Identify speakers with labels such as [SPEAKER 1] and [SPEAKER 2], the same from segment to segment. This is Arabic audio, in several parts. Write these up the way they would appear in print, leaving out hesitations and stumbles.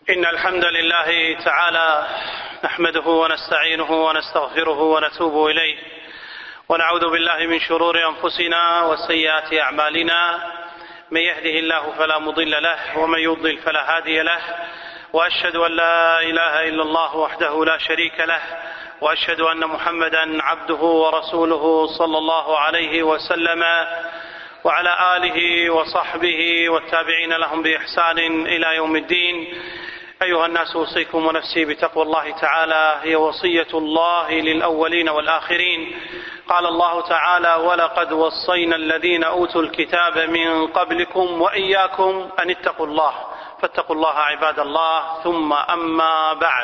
[SPEAKER 1] إن الحمد لله تعالى نحمده ونستعينه ونستغفره ونتوب إليه، ونعوذ بالله من شرور أنفسنا وسيئات أعمالنا، من يهده الله فلا مضل له ومن يضلل فلا هادي له، وأشهد أن لا إله إلا الله وحده لا شريك له، وأشهد أن محمدا عبده ورسوله صلى الله عليه وسلم وعلى آله وصحبه والتابعين لهم بإحسان إلى يوم الدين. أيها الناس، أوصيكم ونفسي بتقوى الله تعالى، هي وصية الله للأولين والآخرين. قال الله تعالى: ولقد وصينا الذين أوتوا الكتاب من قبلكم وإياكم أن اتقوا الله، فاتقوا الله عباد الله. ثم أما بعد،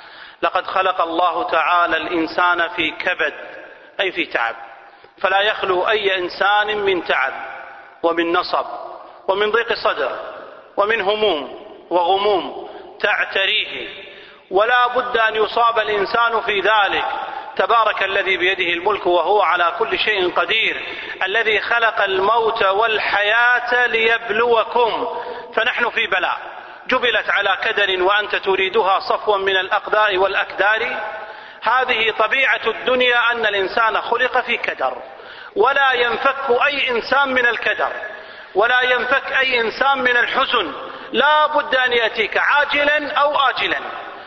[SPEAKER 1] لقد خلق الله تعالى الإنسان في كبد، أي في تعب، فلا يخلو أي إنسان من تعب ومن نصب ومن ضيق صدر ومن هموم وغموم تعتريه، ولا بد أن يصاب الإنسان في ذلك. تبارك الذي بيده الملك وهو على كل شيء قدير، الذي خلق الموت والحياة ليبلوكم، فنحن في بلاء. جبلت على كدر وأنت تريدها صفوا من الأقدار والأكدار. هذه طبيعة الدنيا، أن الإنسان خلق في كدر، ولا ينفك أي إنسان من الكدر، ولا ينفك أي إنسان من الحزن، لا بد أن يأتيك عاجلا أو آجلا.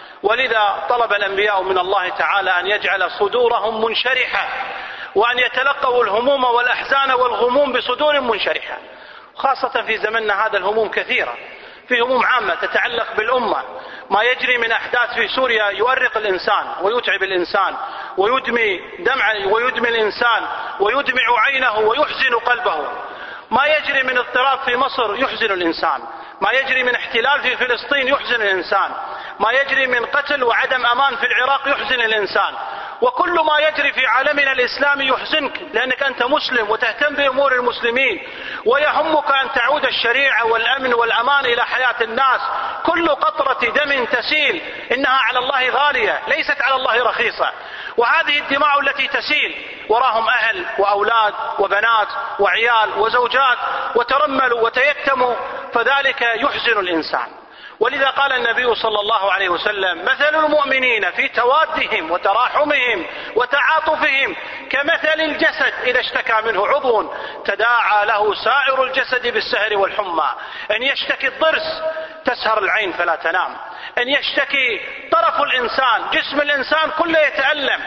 [SPEAKER 1] ولذا طلب الأنبياء من الله تعالى أن يجعل صدورهم منشرحة، وأن يتلقوا الهموم والأحزان والغموم بصدور منشرحة، خاصة في زمننا هذا. الهموم كثيرة، في هموم عامة تتعلق بالأمة. ما يجري من أحداث في سوريا يؤرق الإنسان ويتعب الإنسان ويدمي دمعه ويدمي الإنسان ويدمع عينه ويحزن قلبه. ما يجري من اضطراب في مصر يحزن الإنسان، ما يجري من احتلال في فلسطين يحزن الإنسان، ما يجري من قتل وعدم أمان في العراق يحزن الإنسان. وكل ما يجري في عالمنا الإسلامي يحزنك، لأنك أنت مسلم وتهتم بأمور المسلمين، ويهمك أن تعود الشريعة والأمن والأمان إلى حياة الناس. كل قطرة دم تسيل إنها على الله غالية، ليست على الله رخيصة. وهذه الدماء التي تسيل وراهم أهل وأولاد وبنات وعيال وزوجات، وترملوا وتيتموا، فذلك يحزن الإنسان. ولذا قال النبي صلى الله عليه وسلم: مثل المؤمنين في توادهم وتراحمهم وتعاطفهم كمثل الجسد إذا اشتكى منه عضو تداعى له سائر الجسد بالسهر والحمى. إن يشتكي الضرس تسهر العين فلا تنام، إن يشتكي طرف الإنسان، جسم الإنسان كله يتألم،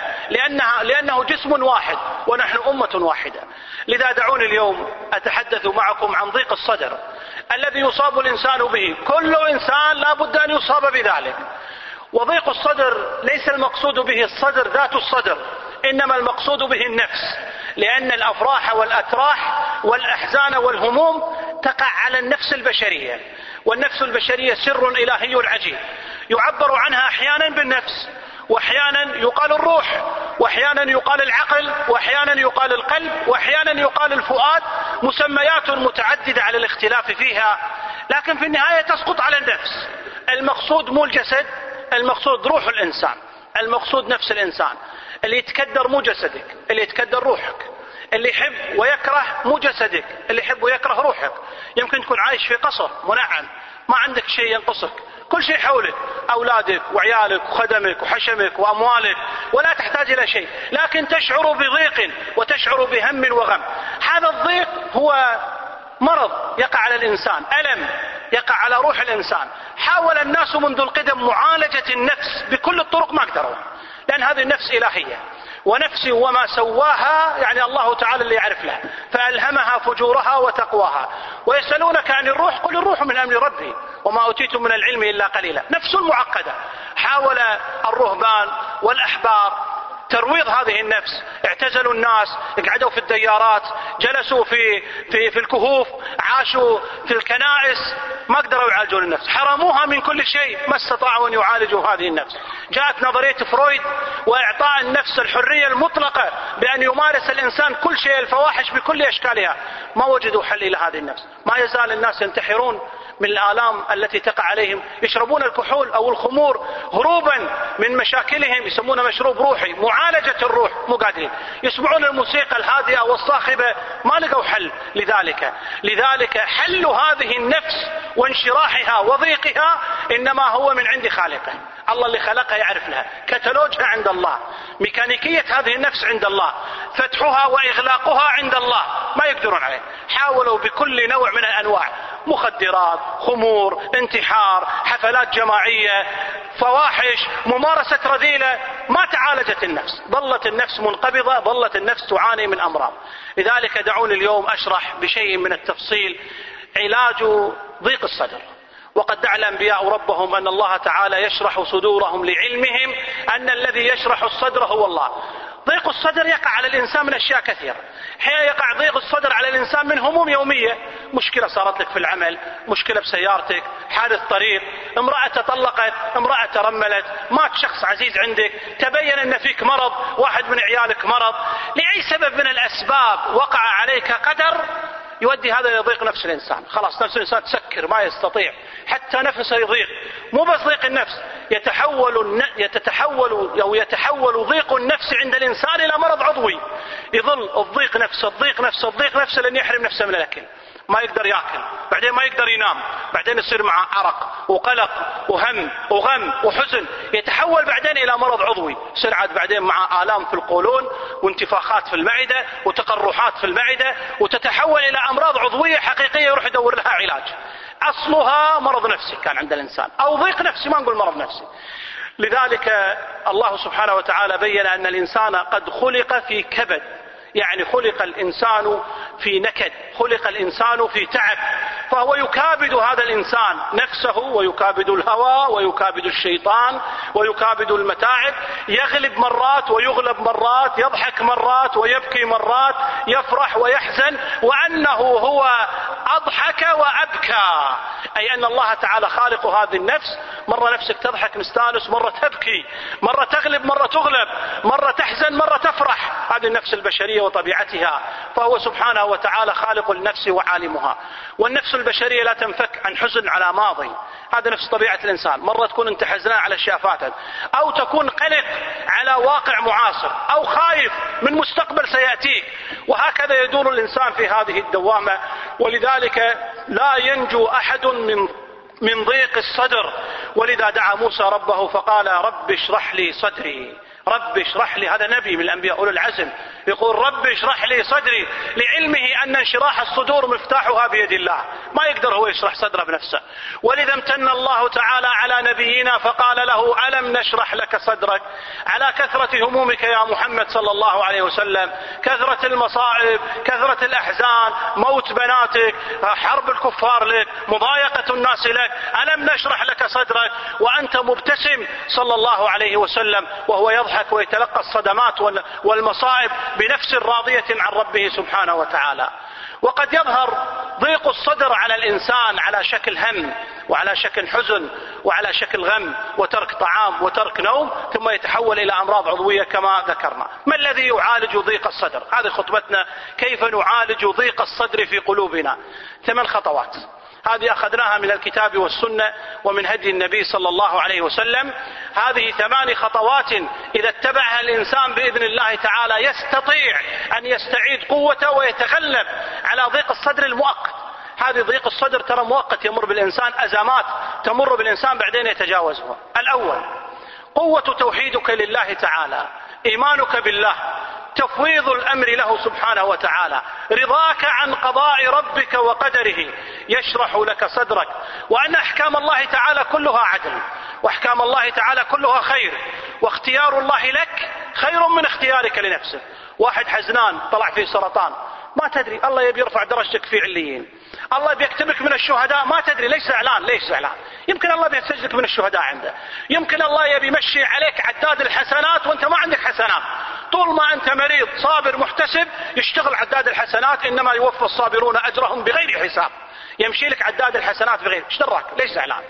[SPEAKER 1] لأنه جسم واحد ونحن أمة واحدة. لذا دعوني اليوم أتحدث معكم عن ضيق الصدر الذي يصاب الإنسان به. كل إنسان لا بد أن يصاب بذلك. وضيق الصدر ليس المقصود به الصدر ذات الصدر، إنما المقصود به النفس، لأن الأفراح والأتراح والأحزان والهموم تقع على النفس البشرية. والنفس البشرية سر إلهي عجيب، يعبر عنها أحيانا بالنفس، وأحيانا يقال الروح، وأحيانا يقال العقل، وأحيانا يقال القلب، وأحيانا يقال الفؤاد. مسميات متعددة على الاختلاف فيها، لكن في النهاية تسقط على النفس. المقصود مو الجسد، المقصود روح الإنسان، المقصود نفس الإنسان. اللي يتكدر مو جسدك، اللي يتكدر روحك. اللي يحب ويكره مو جسدك، اللي يحب ويكره روحك. يمكن تكون عايش في قصر منعم، ما عندك شيء ينقصك، كل شيء حولك، أولادك وعيالك وخدمك وحشمك وأموالك، ولا تحتاج إلى شيء، لكن تشعر بضيق وتشعر بهم وغم. هذا الضيق هو مرض يقع على الإنسان، ألم يقع على روح الإنسان. حاول الناس منذ القدم معالجة النفس بكل الطرق، ما قدروا، لأن هذه النفس إلهية، ونفس وما سواها يعني الله تعالى اللي يعرف له، فألهمها فجورها وتقواها. ويسألونك عن الروح، قل الروح من أمر ربي وما أوتيتم من العلم إلا قليلا. نفس معقدة. حاول الرهبان والأحبار ترويض هذه النفس، اعتزلوا الناس، قعدوا في الديارات، جلسوا في الكهوف، عاشوا في الكنائس، ما قدروا يعالجون النفس، حرموها من كل شيء، ما استطاعوا أن يعالجوا هذه النفس. جاءت نظرية فرويد وإعطاء النفس الحرية المطلقة بأن يمارس الإنسان كل شيء، الفواحش بكل أشكالها، ما وجدوا حل إلى هذه النفس. ما يزال الناس ينتحرون، من الآلام التي تقع عليهم، يشربون الكحول أو الخمور هروبا من مشاكلهم، يسمونه مشروب روحي، معالجة الروح، مو قادرين. يسمعون الموسيقى الهادئة والصاخبة، ما لقوا حل لذلك حل هذه النفس وانشراحها وضيقها إنما هو من عند خالقه. الله اللي خلقها يعرف لها، كتالوجها عند الله، ميكانيكية هذه النفس عند الله، فتحها وإغلاقها عند الله، ما يقدرون عليه. حاولوا بكل نوع من الأنواع، مخدرات، خمور، انتحار، حفلات جماعية، فواحش، ممارسة رذيلة، ما تعالجت النفس، ظلت النفس منقبضة، ظلت النفس تعاني من أمراض. لذلك دعوني اليوم أشرح بشيء من التفصيل علاج ضيق الصدر. وقد دعا الأنبياء ربهم أن الله تعالى يشرح صدورهم لعلمهم أن الذي يشرح الصدر هو الله. ضيق الصدر يقع على الإنسان من أشياء كثيرة. حين يقع ضيق الصدر على الإنسان من هموم يومية، مشكلة صارت لك في العمل، مشكلة بسيارتك، حادث طريق، امرأة تطلقت، امرأة ترملت، مات شخص عزيز عندك، تبين أن فيك مرض، واحد من عيالك مرض، لأي سبب من الأسباب وقع عليك قدر يؤدي هذا إلى ضيق نفس الإنسان. خلاص نفس الإنسان تسكر، ما يستطيع، حتى نفسه يضيق. مو بس ضيق النفس، يتحول ضيق النفس عند الإنسان إلى مرض عضوي. يظل الضيق نفسه لن يحرم نفسه من الأكل، ما يقدر يأكل، بعدين ما يقدر ينام، بعدين يصير معه عرق وقلق وهم وغم وحزن، يتحول بعدين إلى مرض عضوي، يصير عاد بعدين مع آلام في القولون وانتفاخات في المعدة وتقرحات في المعدة، وتتحول إلى أمراض عضوية حقيقية يروح يدور لها علاج. أصلها مرض نفسي كان عند الإنسان، أو ضيق نفسي، ما نقول مرض نفسي. لذلك الله سبحانه وتعالى بين أن الإنسان قد خلق في كبد، يعني خلق الإنسان في نكد، خلق الإنسان في تعب، فهو يكابد هذا الإنسان نفسه، ويكابد الهوى، ويكابد الشيطان، ويكابد المتاعب، يغلب مرات ويغلب مرات، يضحك مرات ويبكي مرات، يفرح ويحزن، وأنه هو أضحك وأبكى، أي أن الله تعالى خالق هذه النفس. مرة نفسك تضحك مستانس، مرة تبكي، مرة تغلب، مرة تغلب، مرة تحزن، مرة تفرح، هذه النفس البشرية وطبيعتها. فهو سبحانه وتعالى خالق النفس وعالمها. والنفس البشرية لا تنفك عن حزن على ماضي، هذا نفس طبيعة الإنسان. مرة تكون أنت حزنان على أشياء فاتت، أو تكون قلق على واقع معاصر، أو خايف من مستقبل سيأتيك، وهكذا يدور الإنسان في هذه الدوامة. ولذلك لا ينجو أحد من ضيق الصدر. ولذا دعا موسى ربه فقال رب اشرح لي صدري، رب اشرح لي. هذا نبي من الأنبياء أولي العزم يقول رب اشرح لي صدري، لعلمه أن انشراح الصدور مفتاحها بيد الله، ما يقدر هو يشرح صدره بنفسه. ولذا امتن الله تعالى على نبينا فقال له ألم نشرح لك صدرك، على كثرة همومك يا محمد صلى الله عليه وسلم، كثرة المصائب، كثرة الأحزان، موت بناتك، حرب الكفار لك، مضايقة الناس لك، ألم نشرح لك صدرك، وأنت مبتسم صلى الله عليه وسلم، وهو يضحك ويتلقى الصدمات والمصائب بنفس راضية عن ربه سبحانه وتعالى. وقد يظهر ضيق الصدر على الإنسان على شكل هم، وعلى شكل حزن، وعلى شكل غم، وترك طعام وترك نوم، ثم يتحول إلى أمراض عضوية كما ذكرنا. ما الذي يعالج ضيق الصدر؟ هذه خطبتنا، كيف نعالج ضيق الصدر في قلوبنا. 8 خطوات، هذه أخذناها من الكتاب والسنة ومن هدي النبي صلى الله عليه وسلم. هذه 8 خطوات إذا اتبعها الإنسان بإذن الله تعالى يستطيع أن يستعيد قوته ويتغلب على ضيق الصدر المؤقت. هذه ضيق الصدر ترى مؤقت، يمر بالإنسان أزمات تمر بالإنسان بعدين يتجاوزها. الأول قوة توحيدك لله تعالى، إيمانك بالله، تفويض الأمر له سبحانه وتعالى، رضاك عن قضاء ربك وقدره يشرح لك صدرك، وأن أحكام الله تعالى كلها عدل، وأحكام الله تعالى كلها خير، واختيار الله لك خير من اختيارك لنفسك. واحد حزنان طلع فيه سرطان، ما تدري، الله يبي يرفع درجتك في عليين، الله بيكتبك من الشهداء، ما تدري، ليش زعلان؟ يمكن الله بيسجلك من الشهداء عنده، يمكن الله يبي يمشي عليك عداد الحسنات وانت ما عندك حسنات. طول ما انت مريض صابر محتسب يشتغل عداد الحسنات، انما يوفى الصابرون اجرهم بغير حساب، يمشي لك عداد الحسنات بغير. ايش دراك؟ ليش زعلان؟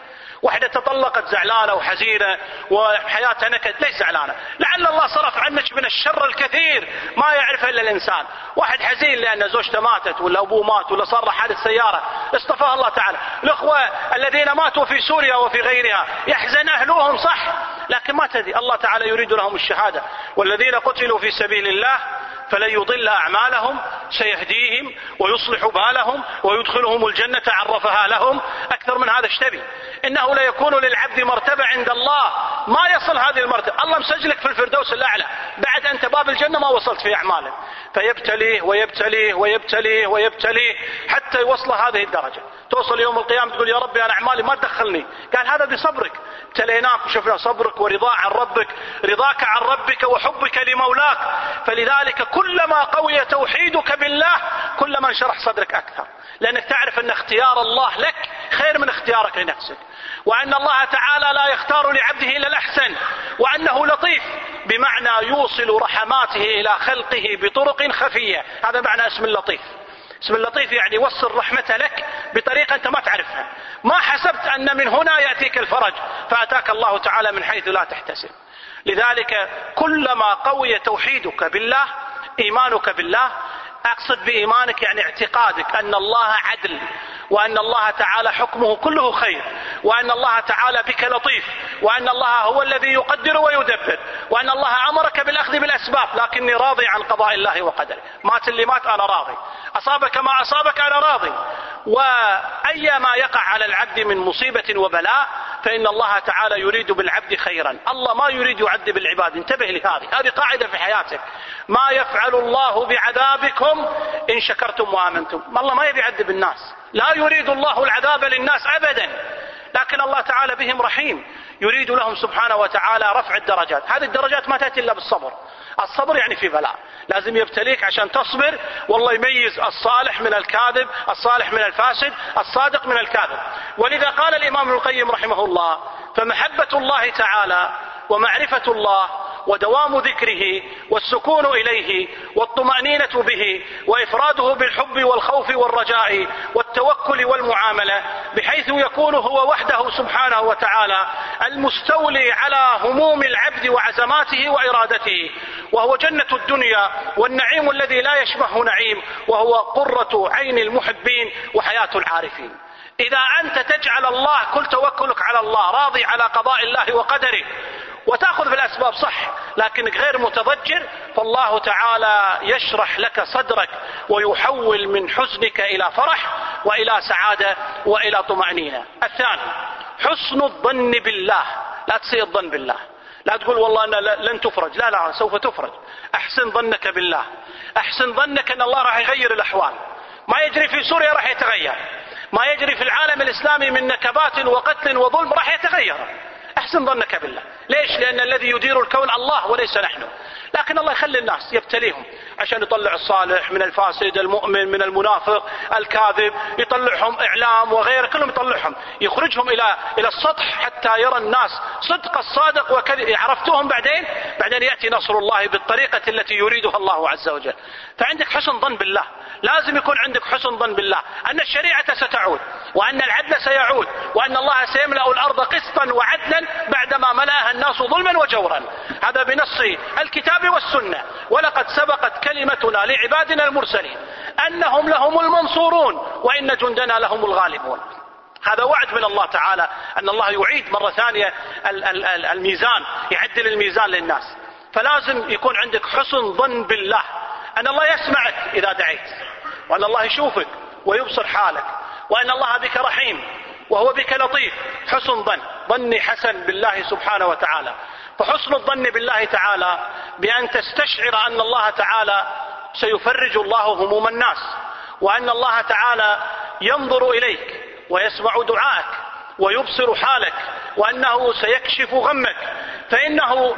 [SPEAKER 1] واحدة تطلقت زعلانة وحزينة وحياتها نكد، ليش زعلانة؟ لعل الله صرف عنك من الشر الكثير ما يعرفه إلا الإنسان. واحد حزين لأن زوجته ماتت ولا أبوه مات ولا صار له حادث سيارة، اصطفاه الله تعالى. الأخوة الذين ماتوا في سوريا وفي غيرها يحزن أهلهم صح، لكن ما تدري الله تعالى يريد لهم الشهادة. والذين قتلوا في سبيل الله فلن يضل أعمالهم سيهديهم ويصلح بالهم ويدخلهم الجنة عرفها لهم. أكثر من هذا اشتبي؟ إنه لا يكون للعبد مرتبة عند الله ما يصل هذه المرتبة. الله مسجلك في الفردوس الأعلى بعد أنت باب الجنة ما وصلت في أعماله، فيبتليه ويبتليه ويبتليه ويبتليه حتى يوصل هذه الدرجة. توصل يوم القيامة تقول يا ربي أنا أعمالي ما تدخلني. قال هذا بصبرك، ابتليناك وشفنا صبرك ورضاء عن ربك، رضاك عن ربك وحبك لمولاك. فلذلك كلما قوي توحيدك بالله كلما انشرح صدرك أكثر، لأنك تعرف أن اختيار الله لك خير من اختيارك لنفسك، وأن الله تعالى لا يختار لعبده إلا الأحسن، وأنه لطيف بمعنى يوصل رحماته إلى خلقه بطرق خفية. هذا معنى اسم اللطيف. اسم اللطيف يعني يوصل رحمته لك بطريقة أنت ما تعرفها، ما حسبت أن من هنا يأتيك الفرج فأتاك الله تعالى من حيث لا تحتسب. لذلك كلما قوي توحيدك بالله، إيمانك بالله، أقصد بإيمانك يعني اعتقادك أن الله عدل، وأن الله تعالى حكمه كله خير، وأن الله تعالى بك لطيف، وأن الله هو الذي يقدر ويدبر، وأن الله أمرك بالأخذ بالأسباب، لكني راضي عن قضاء الله وقدره. مات اللي مات أنا راضي، أصابك ما أصابك أنا راضي. وأي ما يقع على العبد من مصيبة وبلاء فإن الله تعالى يريد بالعبد خيرا. الله ما يريد يعذب العباد، انتبه لهذه قاعدة في حياتك. ما يفعل الله بعذابكم إن شكرتم وآمنتم. الله ما يبي يعذب الناس، لا يريد الله العذاب للناس أبدا، لكن الله تعالى بهم رحيم، يريد لهم سبحانه وتعالى رفع الدرجات. هذه الدرجات ما تأتي إلا بالصبر. الصبر يعني في بلاء لازم يبتليك عشان تصبر، والله يميز الصالح من الكاذب، الصالح من الفاسد، الصادق من الكاذب. ولذا قال الإمام ابن القيم رحمه الله: فمحبة الله تعالى ومعرفة الله ودوام ذكره والسكون إليه والطمأنينة به وإفراده بالحب والخوف والرجاء والتوكل والمعاملة، بحيث يكون هو وحده سبحانه وتعالى المستولي على هموم العبد وعزماته وإرادته، وهو جنة الدنيا والنعيم الذي لا يشبه نعيم، وهو قرة عين المحبين وحياة العارفين. إذا أنت تجعل الله كل توكلك على الله، راضي على قضاء الله وقدره، وتأخذ في الأسباب صح لكنك غير متضجر، فالله تعالى يشرح لك صدرك ويحول من حزنك إلى فرح وإلى سعادة وإلى طمأنينة. الثاني حسن الظن بالله. لا تسيء الظن بالله، لا تقول والله أنا لن تفرج، لا سوف تفرج. أحسن ظنك بالله، أحسن ظنك أن الله راح يغير الأحوال. ما يجري في سوريا راح يتغير، ما يجري في العالم الإسلامي من نكبات وقتل وظلم راح يتغير. أحسن ظنك بالله. ليش؟ لأن الذي يدير الكون الله وليس نحن، لكن الله يخلي الناس يبتليهم عشان يطلع الصالح من الفاسد، المؤمن من المنافق، الكاذب، يطلعهم إعلام وغيره، كلهم يطلعهم، يخرجهم إلى السطح حتى يرى الناس صدق الصادق وكذب. عرفتهم بعدين يأتي نصر الله بالطريقة التي يريدها الله عز وجل. فعندك حسن ظن بالله، لازم يكون عندك حسن ظن بالله أن الشريعة ستعود، وأن العدل سيعود، وأن الله سيملأ الأرض قسطا وعدلا بعدما ملأها الناس ظلما وجورا. هذا بنص الكتاب والسنة. ولقد سبقت كلمتنا لعبادنا المرسلين أنهم لهم المنصورون وإن جندنا لهم الغالبون. هذا وعد من الله تعالى أن الله يعيد مرة ثانية الميزان، يعدل الميزان للناس. فلازم يكون عندك حسن ظن بالله أن الله يسمعك إذا دعيت، وأن الله يشوفك ويبصر حالك، وأن الله بك رحيم وهو بك لطيف. حسن ظني حسن بالله سبحانه وتعالى. فحسن الظن بالله تعالى بأن تستشعر أن الله تعالى سيفرج الله هموم الناس، وأن الله تعالى ينظر إليك ويسمع دعائك ويبصر حالك، وأنه سيكشف غمك. فإنه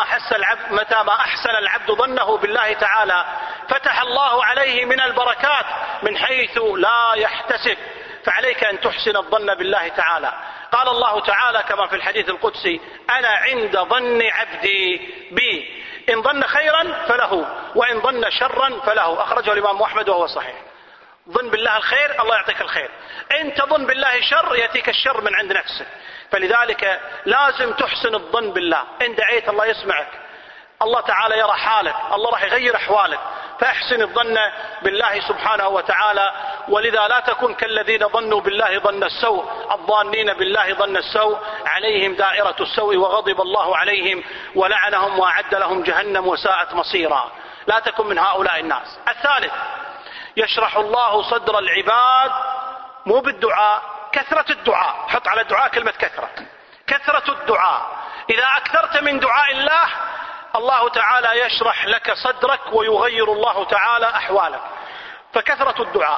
[SPEAKER 1] متى ما أحسن العبد ظنه بالله تعالى فتح الله عليه من البركات من حيث لا يحتسب. فعليك أن تحسن الظن بالله تعالى. قال الله تعالى كما في الحديث القدسي: أنا عند ظن عبدي بي، إن ظن خيرا فله وإن ظن شرا فله. أخرجه الإمام أحمد وهو صحيح. ظن بالله الخير الله يعطيك الخير، إن تظن بالله شر يأتيك الشر من عند نفسك. فلذلك لازم تحسن الظن بالله، إن دعيت الله يسمعك، الله تعالى يرى حالك، الله راح يغير أحوالك، فاحسن الظن بالله سبحانه وتعالى. ولذا لا تكن كالذين ظنوا بالله ظن السوء، الظانين بالله ظن السوء عليهم دائرة السوء وغضب الله عليهم ولعنهم وأعد لهم جهنم وساءت مصيرا. لا تكن من هؤلاء الناس. الثالث، يشرح الله صدر العباد مو بالدعاء، كثرة الدعاء، حط على الدعاء كلمة كثرة الدعاء. إذا أكثرت من دعاء الله، الله تعالى يشرح لك صدرك ويغير الله تعالى أحوالك. فكثرة الدعاء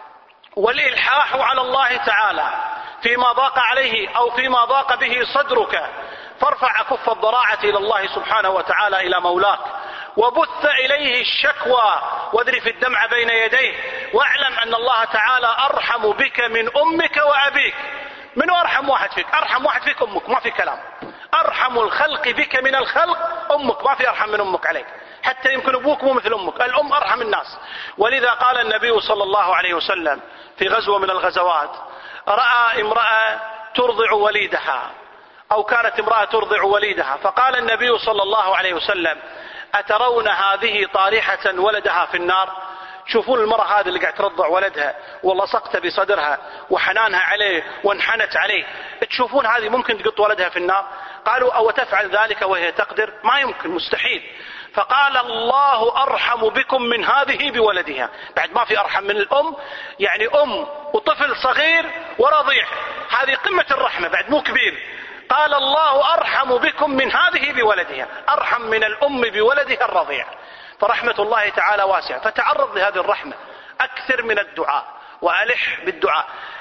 [SPEAKER 1] والإلحاح على الله تعالى فيما ضاق عليه أو فيما ضاق به صدرك، فارفع كف الضراعة إلى الله سبحانه وتعالى إلى مولاك، وبث إليه الشكوى واذرف الدمع بين يديه، واعلم أن الله تعالى أرحم بك من أمك وأبيك. من أرحم واحد فيك؟ أرحم واحد فيك أمك، ما في كلام. أرحم الخلق بك من الخلق أمك، ما في أرحم من أمك عليك، حتى يمكن أبوك مو مثل أمك، الأم أرحم الناس. ولذا قال النبي صلى الله عليه وسلم في غزوة من الغزوات، رأى امرأة ترضع وليدها، أو كانت امرأة ترضع وليدها، فقال النبي صلى الله عليه وسلم: أترون هذه طارحة ولدها في النار؟ شوفون المرأة هذه اللي قاعد ترضع ولدها ولصقت بصدرها وحنانها عليه وانحنت عليه، تشوفون هذه ممكن تقط ولدها في النار؟ قالوا: أو تفعل ذلك وهي تقدر؟ ما يمكن، مستحيل. فقال: الله أرحم بكم من هذه بولدها. بعد ما في أرحم من الأم، يعني أم وطفل صغير ورضيع، هذه قمة الرحمة، بعد مو كبير. قال: الله أرحم بكم من هذه بولدها، أرحم من الأم بولدها الرضيع. فرحمة الله تعالى واسعة، فتعرض لهذه الرحمة، أكثر من الدعاء وألح بالدعاء.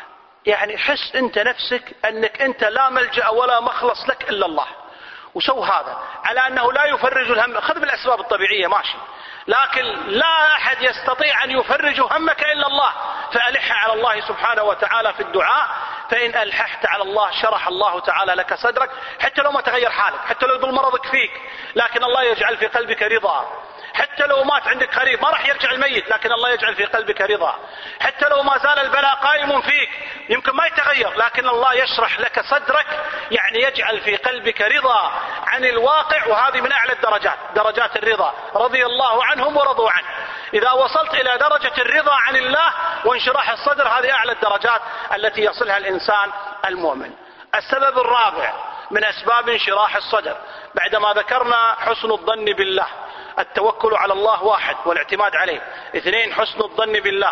[SPEAKER 1] يعني حس أنت نفسك أنك أنت لا ملجأ ولا مخلص لك إلا الله، وسو هذا على أنه لا يفرج الهم. خذ بالأسباب الطبيعية ماشي، لكن لا أحد يستطيع أن يفرج همك إلا الله. فألح على الله سبحانه وتعالى في الدعاء، فإن ألححت على الله شرح الله تعالى لك صدرك، حتى لو ما تغير حالك، حتى لو يظل مرضك فيك، لكن الله يجعل في قلبك رضا. حتى لو مات عندك قريب، ما راح يرجع الميت، لكن الله يجعل في قلبك رضا. حتى لو ما زال البلاء قائم فيك، يمكن ما يتغير، لكن الله يشرح لك صدرك، يعني يجعل في قلبك رضا عن الواقع. وهذه من أعلى الدرجات، درجات الرضا، رضي الله عنهم ورضوا عنه. إذا وصلت إلى درجة الرضا عن الله وانشراح الصدر، هذه أعلى الدرجات التي يصلها الإنسان المؤمن. السبب الرابع من أسباب انشراح الصدر، بعدما ذكرنا حسن الظن بالله، التوكل على الله 1 والاعتماد عليه، 2 حسن الظن بالله،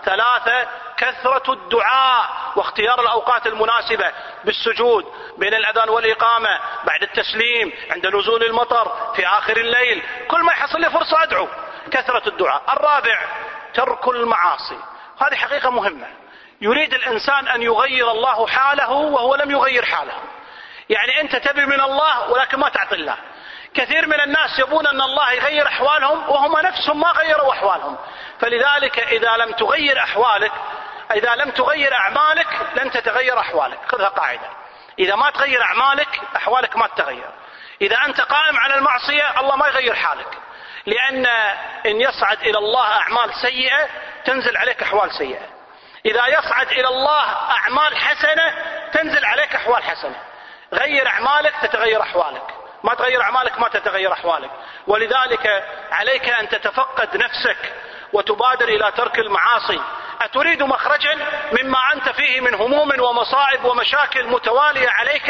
[SPEAKER 1] 3 كثرة الدعاء واختيار الأوقات المناسبة بالسجود بين الأذان والإقامة، بعد التسليم، عند نزول المطر، في آخر الليل، كل ما يحصل لي فرصة أدعو. كثرة الدعاء. الرابع ترك المعاصي، هذه حقيقة مهمة. يريد الإنسان أن يغير الله حاله وهو لم يغير حاله. يعني أنت تبي من الله ولكن ما تعطي الله. كثير من الناس يبون أن الله يغير أحوالهم وهم نفسهم ما غيروا أحوالهم. فلذلك إذا لم تغير أحوالك، إذا لم تغير أعمالك، لن تتغير أحوالك. خذها قاعدة، إذا ما تغير أعمالك أحوالك ما تتغير. إذا أنت قائم على المعصية الله ما يغير حالك، لأن إن يصعد إلى الله أعمال سيئة تنزل عليك أحوال سيئة. إذا يصعد إلى الله أعمال حسنة تنزل عليك أحوال حسنة. غير أعمالك تتغير أحوالك، ما تغير أعمالك ما تتغير أحوالك. ولذلك عليك أن تتفقد نفسك وتبادر إلى ترك المعاصي. أتريد مخرجا مما أنت فيه من هموم ومصائب ومشاكل متوالية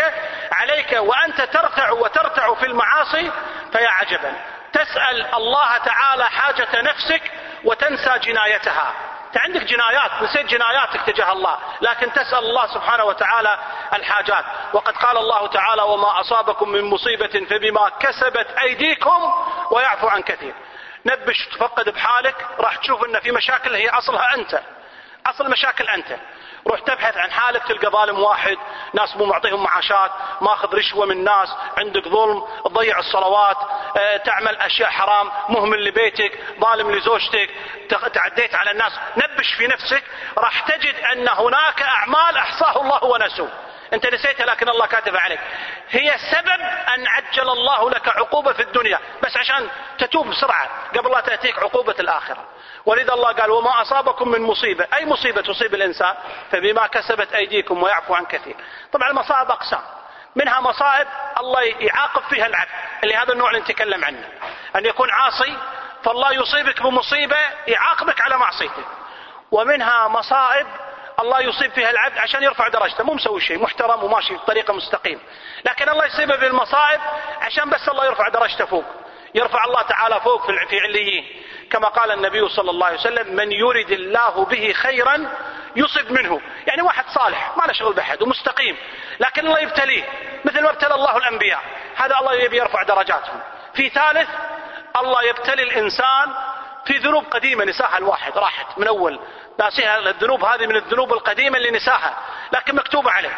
[SPEAKER 1] عليك وأنت ترتع في المعاصي؟ فيا عجبا، تسأل الله تعالى حاجة نفسك وتنسى جنايتها. أنت عندك جنايات، نسيت جناياتك تجاه الله، لكن تسأل الله سبحانه وتعالى الحاجات. وقد قال الله تعالى: وما أصابكم من مصيبة فبما كسبت أيديكم ويعفو عن كثير. نبش تفقد بحالك، راح تشوف أن في مشاكل هي أصلها أنت، أصل مشاكل أنت. روح تبحث عن حالك، تلقى ظالم واحد، ناس مو معطيهم معاشات، ماخذ رشوة من الناس، عندك ظلم، تضيع الصلوات، تعمل أشياء حرام، مهمل لبيتك، ظالم لزوجتك، تعديت على الناس. نبش في نفسك، راح تجد أن هناك أعمال أحصاه الله ونسوه. أنت نسيتها لكن الله كاتبها عليك، هي سبب أن عجل الله لك عقوبة في الدنيا بس عشان تتوب بسرعة قبل لا تأتيك عقوبة الآخرة. ولذا الله قال وما أصابكم من مصيبة، أي مصيبة تصيب الإنسان فبما كسبت أيديكم ويعفو عن كثير. طبعا المصائب أقسام، منها مصائب الله يعاقب فيها العبد اللي هذا النوع اللي نتكلم عنه، أن يكون عاصي فالله يصيبك بمصيبة يعاقبك على معصيته، ومنها مصائب الله يصيب فيها العبد عشان يرفع درجته، مو مسوي شيء محترم وماشي بطريقة مستقيم، لكن الله يصيبه بالمصائب عشان بس الله يرفع درجته فوق، يرفع الله تعالى فوق في عليين، كما قال النبي صلى الله عليه وسلم من يرد الله به خيرا يصب منه. يعني واحد صالح ما له شغل بأحد ومستقيم لكن الله يبتليه مثل ما ابتلى الله الأنبياء، هذا الله يبي يرفع درجاتهم. في ثالث الله يبتلي الإنسان في ذنوب قديمة نساها الواحد، راحت من أول ناسيها، الذنوب هذه من الذنوب القديمة اللي نساها لكن مكتوبة عليه،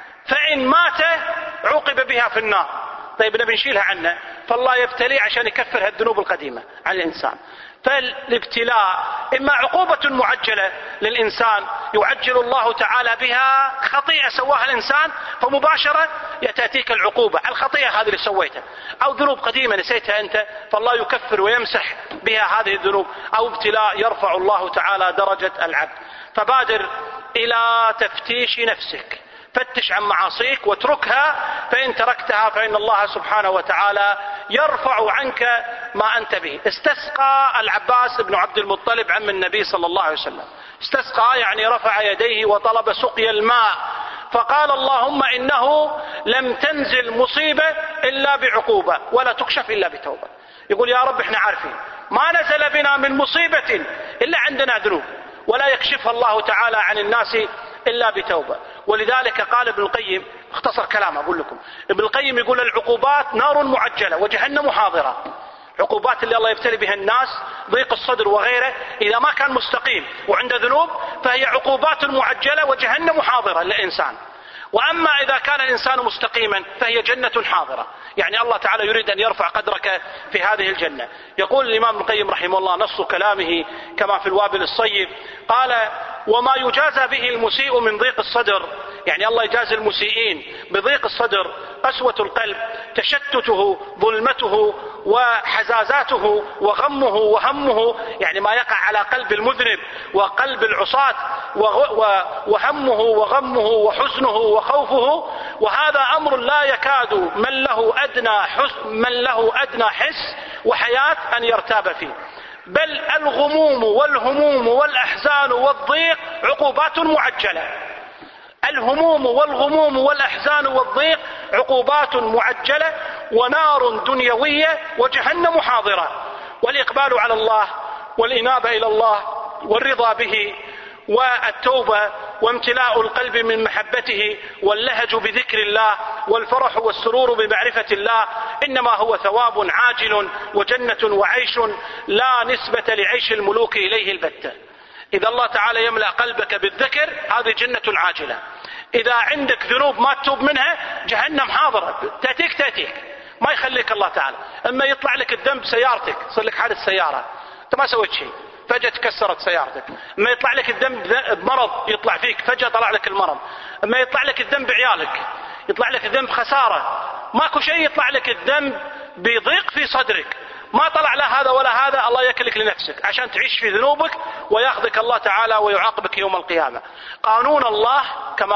[SPEAKER 1] فإن مات عوقب بها في النار. طيب نبي نشيلها عنه، فالله يبتليه عشان يكفر هالذنوب القديمة عن الإنسان. فالابتلاء إما عقوبة معجلة للإنسان يعجل الله تعالى بها خطيئة سواها الإنسان فمباشرة تأتيك العقوبة على الخطيئة هذه اللي سويتها، أو ذنوب قديمة نسيتها أنت فالله يكفر ويمسح بها هذه الذنوب، أو ابتلاء يرفع الله تعالى درجة العبد. فبادر إلى تفتيش نفسك، فتش عن معاصيك واتركها، فإن تركتها فإن الله سبحانه وتعالى يرفع عنك ما أنت به. استسقى العباس بن عبد المطلب عم النبي صلى الله عليه وسلم، استسقى يعني رفع يديه وطلب سقي الماء، فقال اللهم إنه لم تنزل مصيبة إلا بعقوبة ولا تكشف إلا بتوبة. يقول يا رب احنا عارفين ما نزل بنا من مصيبة إلا عندنا ذنوب ولا يكشفها الله تعالى عن الناس إلا بتوبة. ولذلك قال ابن القيم، اختصر كلام أقول لكم، ابن القيم يقول العقوبات نار معجلة وجهنم حاضرة. عقوبات اللي الله يبتلي بها الناس ضيق الصدر وغيره إذا ما كان مستقيم وعنده ذنوب فهي عقوبات معجلة وجهنم حاضرة للإنسان. وأما إذا كان الإنسان مستقيما فهي جنة حاضرة، يعني الله تعالى يريد أن يرفع قدرك في هذه الجنة. يقول الإمام ابن القيم رحمه الله نص كلامه كما في الوابل الصيب، قال وما يجازى به المسيء من ضيق الصدر، يعني الله يجازي المسيئين بضيق الصدر، قسوة القلب، تشتته، ظلمته وحزازاته وغمه وهمه، يعني ما يقع على قلب المذنب وقلب العصاة، وهمه وغمه وحزنه وخوفه. وهذا أمر لا يكاد من له أدنى حس وحياة أن يرتاب فيه، بل الغموم والهموم والأحزان والضيق عقوبات معجلة. الهموم والغموم والأحزان والضيق عقوبات معجلة ونار دنيوية وجهنم حاضرة. والإقبال على الله والإنابة إلى الله والرضا به والتوبة وامتلاء القلب من محبته واللهج بذكر الله والفرح والسرور بمعرفة الله إنما هو ثواب عاجل وجنة وعيش لا نسبة لعيش الملوك إليه البتة. إذا الله تعالى يملأ قلبك بالذكر هذه جنة عاجلة. إذا عندك ذنوب ما تتوب منها جهنم حاضرة، تأتيك ما يخليك الله تعالى. أما يطلع لك الذنب بسيارتك، يصير لك حادث سيارة أنت ما سويت شيء فجأة تكسرت سيارتك، اما يطلع لك الذنب بمرض يطلع فيك فجأة طلع لك المرض، اما يطلع لك الذنب بعيالك، يطلع لك الذنب خسارة، ماكو شيء يطلع لك الذنب بضيق في صدرك، ما طلع لا هذا ولا هذا، الله يكلك لنفسك عشان تعيش في ذنوبك وياخذك الله تعالى ويعاقبك يوم القيامة. قانون الله كما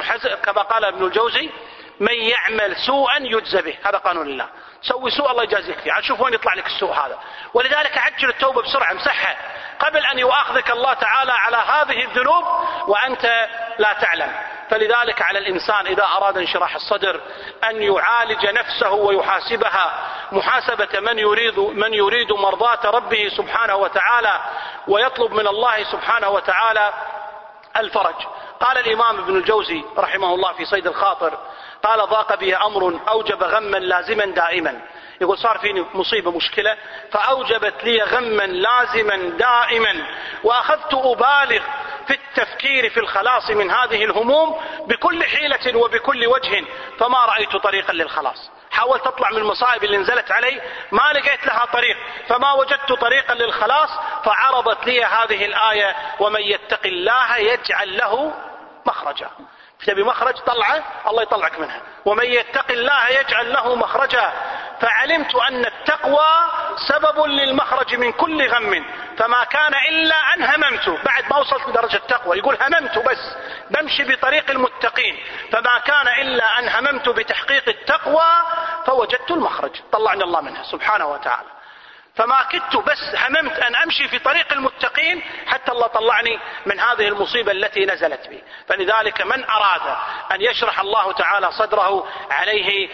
[SPEAKER 1] قال ابن الجوزي من يعمل سوءا يجزى به، هذا قانون الله، سوي سوء الله يجازيك فيه، شوف وين يطلع لك السوء هذا. ولذلك عجل التوبة بسرعة، امسحها قبل أن يؤاخذك الله تعالى على هذه الذنوب وأنت لا تعلم. فلذلك على الإنسان إذا أراد انشراح الصدر أن يعالج نفسه ويحاسبها محاسبة من يريد مرضاة ربه سبحانه وتعالى ويطلب من الله سبحانه وتعالى الفرج. قال الإمام ابن الجوزي رحمه الله في صيد الخاطر، قال ضاق بي أمر أوجب غما لازما دائما. يقول صار فيني مصيبة مشكلة فأوجبت لي غما لازما دائما، وأخذت أبالغ في التفكير في الخلاص من هذه الهموم بكل حيلة وبكل وجه فما رأيت طريقا للخلاص. حاولت أطلع من المصائب اللي نزلت علي ما لقيت لها طريق، فما وجدت طريقا للخلاص، فعرضت لي هذه الآية ومن يتق الله يجعل له مخرجا. تبي مخرج طلعه، الله يطلعك منها. ومن يتق الله يجعل له مخرجا. فعلمت أن التقوى سبب للمخرج من كل غم، فما كان إلا أن هممت، بعد ما وصلت لدرجة التقوى يقول هممت بس بمشي بطريق المتقين، فما كان إلا أن هممت بتحقيق التقوى فوجدت المخرج، طلعني الله منها سبحانه وتعالى. فما كدت بس هممت أن أمشي في طريق المتقين حتى الله طلعني من هذه المصيبة التي نزلت بي. فلذلك من أراد أن يشرح الله تعالى صدره عليه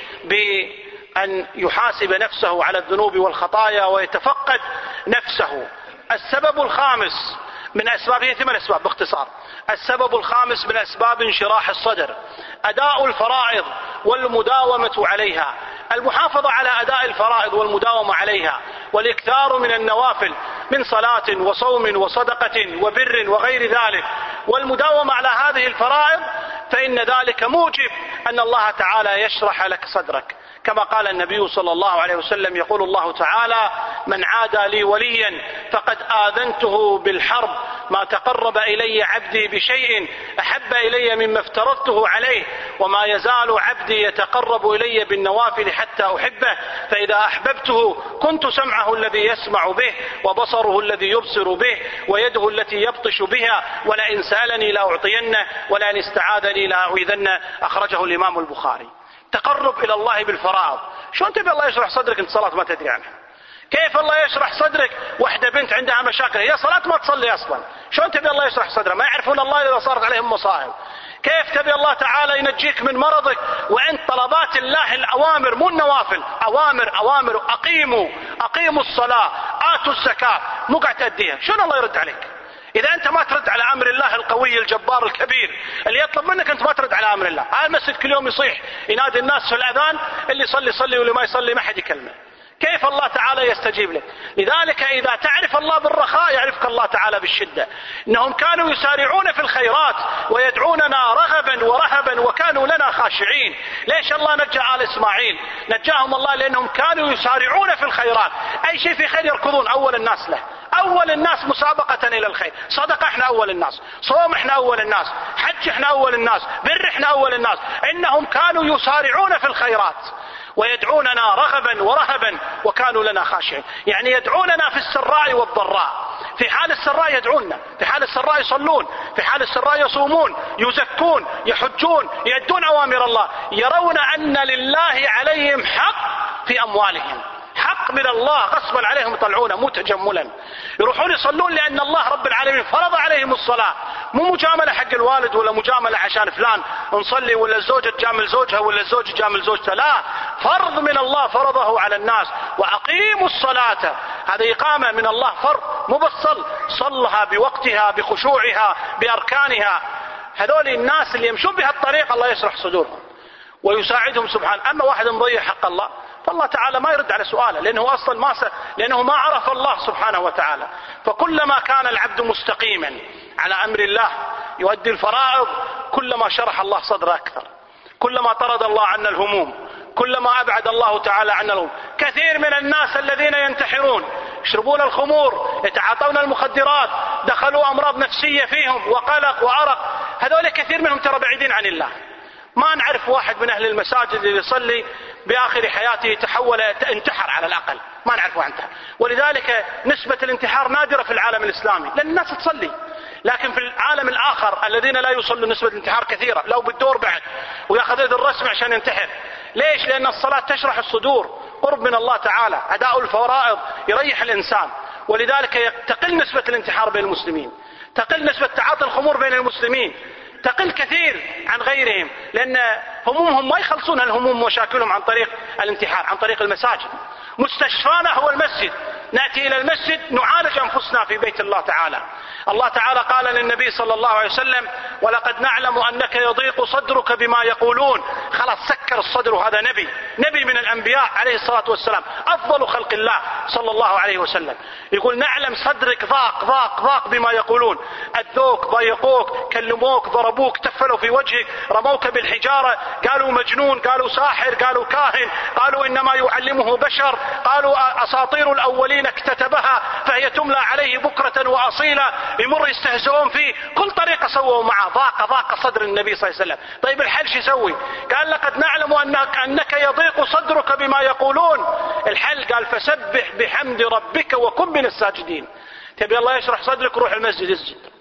[SPEAKER 1] بأن يحاسب نفسه على الذنوب والخطايا ويتفقد نفسه. السبب الخامس من أسبابه 8 أسباب باختصار. السبب الخامس من أسباب انشراح الصدر أداء الفرائض والمداومة عليها، المحافظة على أداء الفرائض والمداومة عليها، والإكثار من النوافل من صلاة وصوم وصدقة وبر وغير ذلك، والمداومة على هذه الفرائض، فإن ذلك موجب أن الله تعالى يشرح لك صدرك، كما قال النبي صلى الله عليه وسلم: يقول الله تعالى: من عادى لي وليا فقد آذنته بالحرب، ما تقرب إلي عبدي بشيء أحب إلي مما افترضته عليه، وما يزال عبدي يتقرب إلي بالنوافل حتى أحبه، فإذا أحببته كنت سمعه الذي يسمع به، وبصره الذي يبصر به، ويده التي يبطش بها، ولئن سألني لأعطينه، ولئن استعاذني لأعوذنه. أخرجه الإمام البخاري. تقرب إلى الله بالفرائض. شلون تبي الله يشرح صدرك انت صلاة ما تدري عنها؟ كيف الله يشرح صدرك واحدة بنت عندها مشاكل هي صلاة ما تصلي أصلا؟ شلون تبي الله يشرح صدرها؟ ما يعرفون الله إذا صارت عليهم مصائب. كيف تبي الله تعالى ينجيك من مرضك وعند طلبات الله الأوامر مو النوافل؟ أوامر أقيموا الصلاة، آتوا الزكاة، مو قاعد تأديها. شلون الله يرد عليك إذا أنت ما ترد على أمر الله القوي الجبار الكبير اللي يطلب منك أنت ما ترد على أمر الله؟ المسجد كل يوم يصيح ينادي الناس في الأذان، اللي يصلي صلي واللي ما يصلي ما حد يكلمه. كيف الله تعالى يستجيب لك؟ لذلك إذا تعرف الله بالرخاء يعرفك الله تعالى بالشدة. إنهم كانوا يسارعون في الخيرات ويدعوننا رغبا ورهبا وكانوا لنا خاشعين. ليش الله نجى آل إسماعيل؟ نجاهم الله لأنهم كانوا يسارعون في الخيرات، أي شيء في خير يركضون أول الناس له، أول الناس مسابقة إلى الخير. صدقة إحنا أول الناس، صوم إحنا أول الناس، حج إحنا أول الناس، بر إحنا أول الناس. إنهم كانوا يسارعون في الخيرات ويدعوننا رغبا ورهبا وكانوا لنا خاشعين. يعني يدعوننا في السراء والضراء. في حال السراء يدعوننا، في حال السراء يصلون، في حال السراء يصومون، يزكون، يحجون، يؤدون أوامر الله، يرون أن لله عليهم حق في أموالهم، حق من الله غصبا عليهم يطلعونه مو تجملا. يروحون يصلون لأن الله رب العالمين فرض عليهم الصلاة، مو مجاملة حق الوالد ولا مجاملة عشان فلان نصلي ولا الزوجة تجامل زوجها ولا الزوج تجامل زوجته، لا، فرض من الله فرضه على الناس. وأقيموا الصلاة، هذه إقامة من الله، فرض مو بصل، صلها بوقتها بخشوعها بأركانها. هذول الناس اللي يمشون بهالطريقة الله يشرح صدورهم ويساعدهم سبحانه. أما واحد مضيع حق الله فالله تعالى ما يرد على سؤاله، لأنه أصلا لأنه ما عرف الله سبحانه وتعالى. فكلما كان العبد مستقيما على أمر الله يؤدي الفرائض كلما شرح الله صدره أكثر، كلما طرد الله عنا الهموم، كلما أبعد الله تعالى عنا الهموم. كثير من الناس الذين ينتحرون، يشربون الخمور، يتعاطون المخدرات، دخلوا أمراض نفسية فيهم وقلق وأرق، هذول كثير منهم ترى بعيدين عن الله. ما نعرف واحد من أهل المساجد اللي يصلي بآخر حياته تحول انتحر على الأقل، ما نعرفه انتحر. ولذلك نسبة الانتحار نادرة في العالم الإسلامي لأن الناس تصلي، لكن في العالم الآخر الذين لا يصلوا نسبة الانتحار كثيرة، لو بالدور بعد ويأخذ يد الرسم عشان ينتحر. ليش؟ لأن الصلاة تشرح الصدور، قرب من الله تعالى، أداء الفرائض يريح الإنسان. ولذلك تقل نسبة الانتحار بين المسلمين، تقل نسبة تعاطي الخمور بين المسلمين، تقل كثير عن غيرهم، لأن همومهم ما يخلصون الهموم ومشاكلهم عن طريق الانتحار، عن طريق المساجد. مستشفانا هو المسجد، نأتي إلى المسجد نعالج أنفسنا في بيت الله تعالى. الله تعالى قال للنبي صلى الله عليه وسلم: ولقد نعلم أنك يضيق صدرك بما يقولون. خلاص سكر الصدر، هذا نبي من الأنبياء عليه الصلاة والسلام، أفضل خلق الله صلى الله عليه وسلم، يقول نعلم صدرك ضاق بما يقولون. أذوك، ضيقوك، كلموك، ضربوك، تفلوا في وجهك، رموك بالحجارة، قالوا مجنون، قالوا ساحر، قالوا كاهن، قالوا إنما يعلمه بشر، قالوا أساطير الأولين الذين اكتتبها فهي تملى عليه بكرة وأصيلا، يمر يستهزئون فيه، كل طريقة سووا معه. ضاق صدر النبي صلى الله عليه وسلم. طيب الحل شو يسوي؟ قال لقد نعلم أنك يضيق صدرك بما يقولون. الحل قال فسبح بحمد ربك وكن من الساجدين. تبي الله يشرح صدرك روح المسجد اسجد،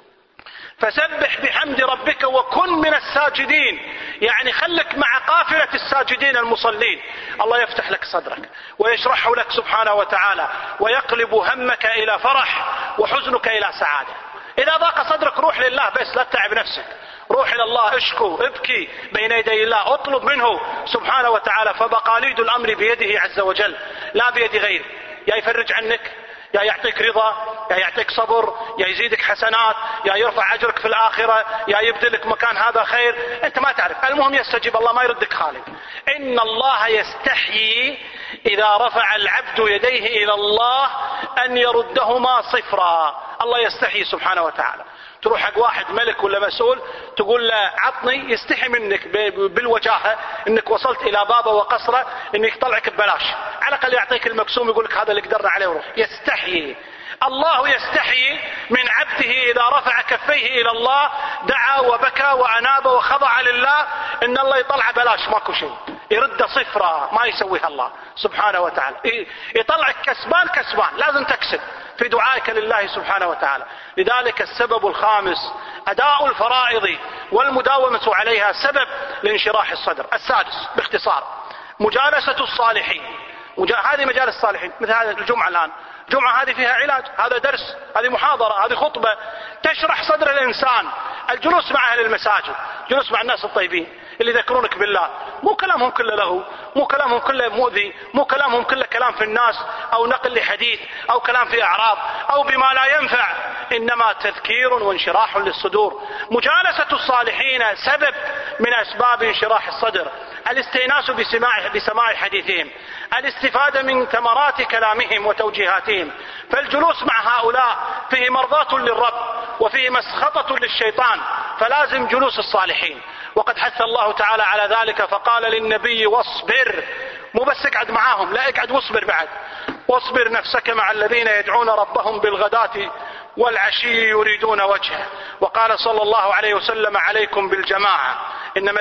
[SPEAKER 1] فسبح بحمد ربك وكن من الساجدين، يعني خلك مع قافلة الساجدين المصلين. الله يفتح لك صدرك ويشرحه لك سبحانه وتعالى، ويقلب همك إلى فرح وحزنك إلى سعادة. إذا ضاق صدرك روح لله بس، لا تتعب نفسك، روح إلى الله، اشكو، ابكي بين يدي الله، اطلب منه سبحانه وتعالى، فمقاليد الأمر بيده عز وجل لا بيد غيره. يا يفرج عنك، يا يعطيك رضا، يا يعطيك صبر، يا يزيدك حسنات، يا يرفع أجرك في الآخرة، يا يبدلك مكان هذا خير، أنت ما تعرف. المهم يستجيب الله، ما يردك خالد. إن الله يستحيي إذا رفع العبد يديه إلى الله أن يردهما صفرا. الله يستحيي سبحانه وتعالى. تروح حق واحد ملك ولا مسؤول تقول له عطني، يستحي منك بالوجاهة انك وصلت الى بابه وقصره انك يطلعك ببلاش، على الاقل يعطيك المقسوم يقول لك هذا اللي قدرنا عليه وروح. يستحيي الله، يستحيي من عبده اذا رفع كفيه الى الله، دعا وبكى واناب وخضع لله، ان الله يطلع بلاش ماكو شيء، يرد صفرا، ما يسويها الله سبحانه وتعالى. يطلعك كسبان، لازم تكسب في دعائك لله سبحانه وتعالى. لذلك السبب الخامس أداء الفرائض والمداومة عليها سبب لانشراح الصدر. السادس باختصار مجالسة الصالحين. هذه مجالس الصالحين مثل هذه الجمعة الآن، الجمعة هذه فيها علاج، هذا درس، هذه محاضرة، هذه خطبة تشرح صدر الإنسان. الجلوس مع أهل المساجد، جلوس مع الناس الطيبين اللي يذكرونك بالله، مو كلامهم كله لهو، مو كلامهم كله مؤذي، مو كلامهم كله كلام في الناس أو نقل لحديث أو كلام في أعراض أو بما لا ينفع، إنما تذكير وانشراح للصدور. مجالسة الصالحين سبب من أسباب انشراح الصدر. الاستئناس بسماع حديثهم، الاستفادة من ثمرات كلامهم وتوجيهاتهم. فالجلوس مع هؤلاء فيه مرضاة للرب وفيه مسخطة للشيطان، فلازم جلوس الصالحين. وقد حث الله تعالى على ذلك فقال للنبي واصبر، مو بس اقعد معاهم، لا اقعد واصبر بعد. واصبر نفسك مع الذين يدعون ربهم بالغداة والعشي يريدون وجهه. وقال صلى الله عليه وسلم عليكم بالجماعة، إنما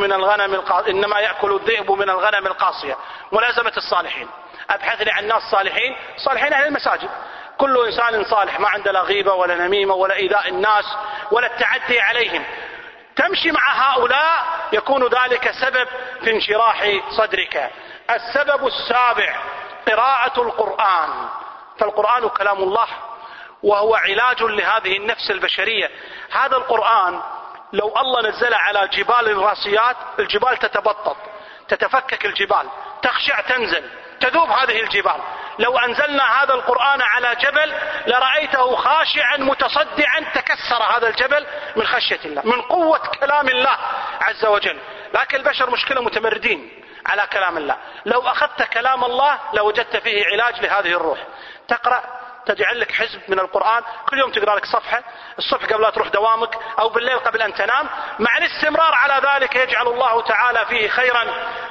[SPEAKER 1] يأكل الذئب من الغنم القاصية. ملازمة الصالحين، أبحث لي عن ناس صالحين، صالحين أهل المساجد. كل إنسان صالح ما عنده لا غيبة ولا نميمة ولا إيذاء الناس ولا التعدي عليهم، تمشي مع هؤلاء يكون ذلك سبب في انشراح صدرك. السبب السابع قراءة القرآن. فالقرآن كلام الله وهو علاج لهذه النفس البشرية. هذا القرآن لو الله نزله على جبال الراسيات، الجبال تتبطط، تتفكك الجبال، تخشع، تنزل، تذوب هذه الجبال. لو أنزلنا هذا القرآن على جبل لرأيته خاشعا متصدعا، تكسر هذا الجبل من خشية الله، من قوة كلام الله عز وجل. لكن البشر مشكلة متمردين على كلام الله. لو أخذت كلام الله لوجدت فيه علاج لهذه الروح. تقرأ، تجعل لك حزب من القرآن، كل يوم تقرأ لك صفحة الصبح قبل لا تروح دوامك أو بالليل قبل أن تنام. مع الاستمرار على ذلك يجعل الله تعالى فيه خيرا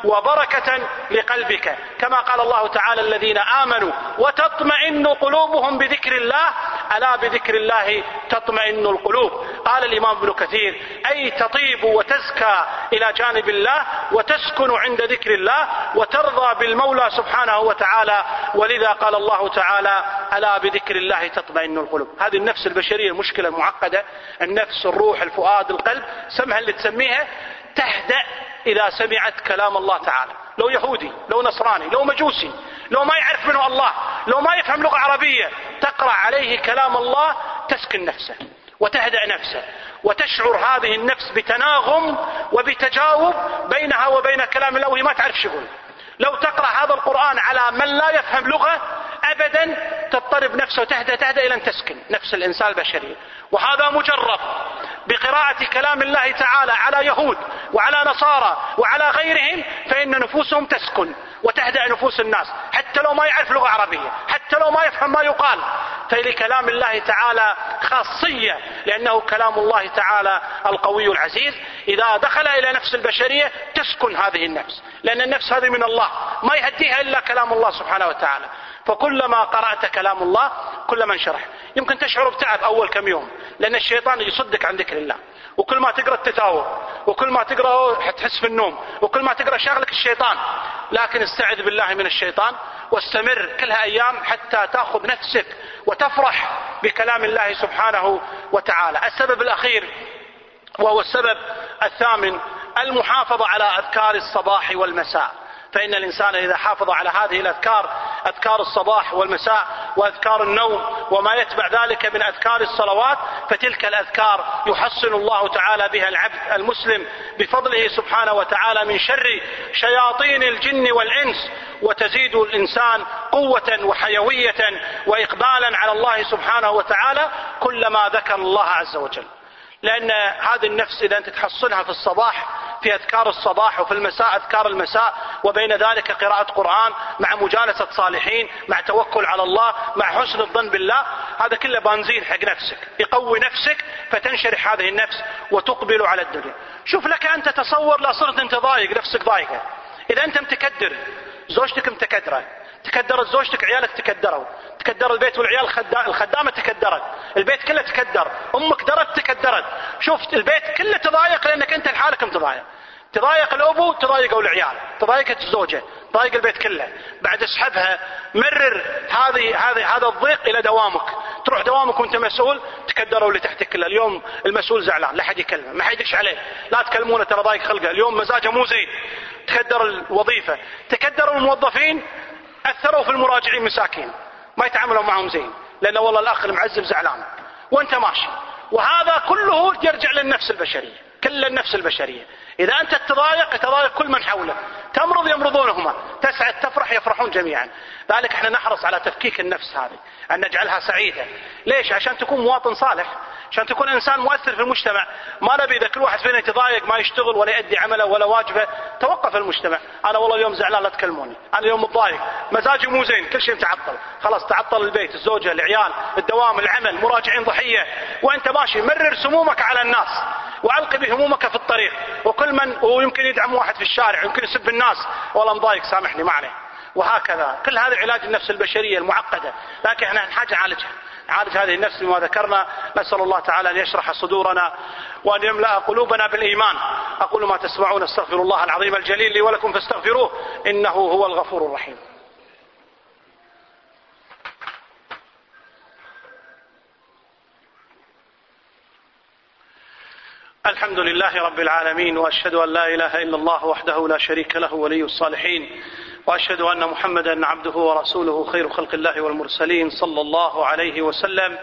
[SPEAKER 1] وبركة لقلبك، كما قال الله تعالى الذين آمنوا وتطمئن قلوبهم بذكر الله، ألا بذكر الله تطمئن القلوب. قال الإمام ابن كثير أي تطيب وتزكى إلى جانب الله وتسكن عند ذكر الله وترضى بالمولى سبحانه وتعالى. ولذا قال الله تعالى ألا بذكر الله تطمئن القلوب. هذه النفس البشرية مشكلة معقدة، النفس، الروح، الفؤاد، القلب، سمها اللي تسميها، تهدأ إذا سمعت كلام الله تعالى. لو يهودي، لو نصراني، لو مجوسي، لو ما يعرف منه الله، لو ما يفهم لغة عربية، تقرأ عليه كلام الله تسكن نفسه وتهدأ نفسه، وتشعر هذه النفس بتناغم وبتجاوب بينها وبين كلام الله وهي ما تعرف شغل. لو تقرأ هذا القرآن على من لا يفهم لغة أبدا تضطرب نفسه وتهدأ إلى أن تسكن نفس الإنسان البشري. وهذا مجرب بقراءة كلام الله تعالى على يهود وعلى نصارى وعلى غيرهم، فإن نفوسهم تسكن وتهدأ نفوس الناس، حتى لو ما يعرف لغة عربية، حتى لو ما يفهم ما يقال. فلكلام الله تعالى خاصية، لأنه كلام الله تعالى القوي العزيز. إذا دخل إلى نفس البشرية تسكن هذه النفس، لأن النفس هذه من الله، ما يهديها إلا كلام الله سبحانه وتعالى. فكلما قرأت كلام الله كلما انشرح. يمكن تشعر بتعب أول كم يوم لأن الشيطان يصدك عن ذكر الله، وكل ما تقرأ تتاور، وكل ما تقرأ تحس في النوم، وكل ما تقرأ شاغلك الشيطان. لكن استعذ بالله من الشيطان واستمر كلها أيام حتى تأخذ نفسك وتفرح بكلام الله سبحانه وتعالى. السبب الأخير وهو السبب الثامن المحافظة على أذكار الصباح والمساء. فإن الإنسان إذا حافظ على هذه الأذكار، أذكار الصباح والمساء وأذكار النوم وما يتبع ذلك من أذكار الصلوات، فتلك الأذكار يحصن الله تعالى بها العبد المسلم بفضله سبحانه وتعالى من شر شياطين الجن والإنس، وتزيد الإنسان قوة وحيوية وإقبالا على الله سبحانه وتعالى كلما ذكر الله عز وجل. لأن هذه النفس إذا أنت تحصلها في الصباح في أذكار الصباح وفي المساء أذكار المساء، وبين ذلك قراءة قرآن مع مجالسة صالحين مع توكل على الله مع حسن الظن بالله، هذا كله بنزين حق نفسك يقوي نفسك فتنشرح هذه النفس وتقبل على الدنيا. شوف لك أنت تصور لا صرت أنت ضايق نفسك ضايقة، إذا أنت متكدر زوجتك متكدرة، تكدرت زوجتك عيالك تكدروا، تكدر البيت والعيال الخدامة تكدرت، البيت كله تكدر، أمك درت تكدرت. شوف البيت كله تضايق لأنك أنت لحالك متضايق، تضايق الأبو تضايقوا العيال، تضايقت الزوجة، تضايق البيت كله. بعد اسحبها مرر هذا الضيق إلى دوامك، تروح دوامك وانت مسؤول تكدروا اللي تحتك كله. اليوم المسؤول زعلان لا حد يكلمه، ما حد يدش عليه، لا تكلمونه ترى ضايق خلقه، اليوم مزاجه مو زين، تكدر الوظيفة، تكدروا الموظفين، أثروا في المراجعين مساكين ما يتعاملوا معهم زين، لأنه والله الآخر معذب زعلان وانت ماشي. وهذا كله يرجع للنفس البشرية، كل النفس البشرية. إذا أنت تضايق كل من حولك، تمرض يمرضونهما، تسعد تفرح يفرحون جميعا. ذلك احنا نحرص على تفكيك النفس هذه، أن نجعلها سعيدة. ليش؟ عشان تكون مواطن صالح، عشان تكون إنسان مؤثر في المجتمع. ما نبي إذا كل واحد فينا يتضايق ما يشتغل ولا يؤدي عمله ولا واجبه توقف المجتمع. أنا والله اليوم زعلان لا تكلموني، أنا اليوم متضايق، مزاجي مو زين، كل شيء متعطل، خلاص تعطل البيت، الزوجة، العيال، الدوام، العمل، مراجعين ضحية، وأنت ماشي مرر سمومك على الناس وألقي بهمومك في الطريق. وكل من ويمكن يدعم واحد في الشارع، يمكن يسب الناس، والله مضايق سامحني ما عليه، وهكذا. كل هذا علاج النفس البشرية المعقدة، لكن احنا نحتاج نعالجها، نعالج هذه النفس بما ذكرنا. نسأل الله تعالى أن يشرح صدورنا وأن يملأ قلوبنا بالإيمان. أقول ما تسمعون، استغفر الله العظيم الجليل لي ولكم فاستغفروه إنه هو الغفور الرحيم. الحمد لله رب العالمين، وأشهد أن لا إله إلا الله وحده لا شريك له ولي الصالحين، وأشهد أن محمدا عبده ورسوله خير خلق الله والمرسلين صلى الله عليه وسلم،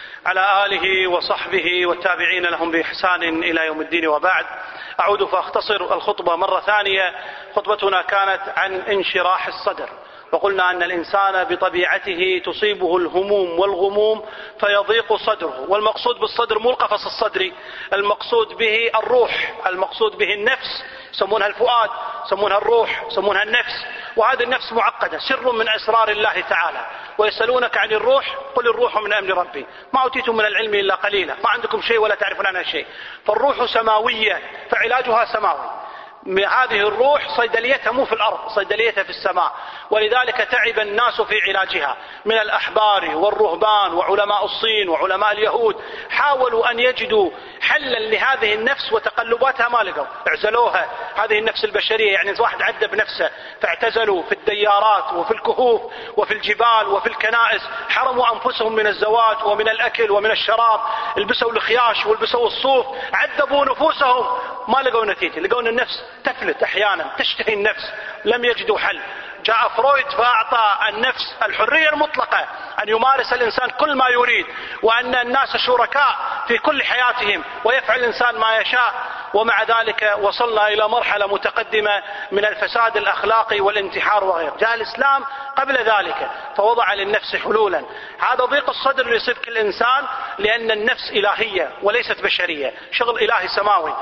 [SPEAKER 1] على آله وصحبه والتابعين لهم بإحسان إلى يوم الدين. وبعد، أعود فأختصر الخطبة مرة ثانية. خطبتنا كانت عن انشراح الصدر، وقلنا أن الإنسان بطبيعته تصيبه الهموم والغموم فيضيق صدره، والمقصود بالصدر مو القفص الصدري، المقصود به الروح، المقصود به النفس، يسمونها الفؤاد، يسمونها الروح، يسمونها النفس. وهذه النفس معقدة، سر من أسرار الله تعالى. ويسألونك عن الروح قل الروح من أمر ربي، ما أوتيتم من العلم إلا قليلا، ما عندكم شيء ولا تعرفون عنها شيء. فالروح سماوية فعلاجها سماوي. هذه الروح صيدليتها مو في الأرض، صيدليتها في السماء. ولذلك تعب الناس في علاجها من الأحبار والرهبان وعلماء الصين وعلماء اليهود، حاولوا أن يجدوا حلا لهذه النفس وتقلباتها ما لقوا، اعزلوها. هذه النفس البشرية يعني واحد عذب نفسه فاعتزلوا في الديارات وفي الكهوف وفي الجبال وفي الكنائس، حرموا أنفسهم من الزواج ومن الأكل ومن الشراب، البسوا الخياش والبسوا الصوف، عذبوا نفوسهم، ما لقوا نتيجة. لقوا أن النفس تفلت أحيانا، تشتهي النفس، لم يجدوا حل. جاء فرويد فأعطى النفس الحرية المطلقة أن يمارس الإنسان كل ما يريد، وأن الناس شركاء في كل حياتهم ويفعل الإنسان ما يشاء. ومع ذلك وصلنا إلى مرحلة متقدمة من الفساد الأخلاقي والانتحار وغيره. جاء الإسلام قبل ذلك فوضع للنفس حلولا. هذا ضيق الصدر اللي يصيب كل إنسان لأن النفس إلهية وليست بشرية، شغل إلهي سماوي.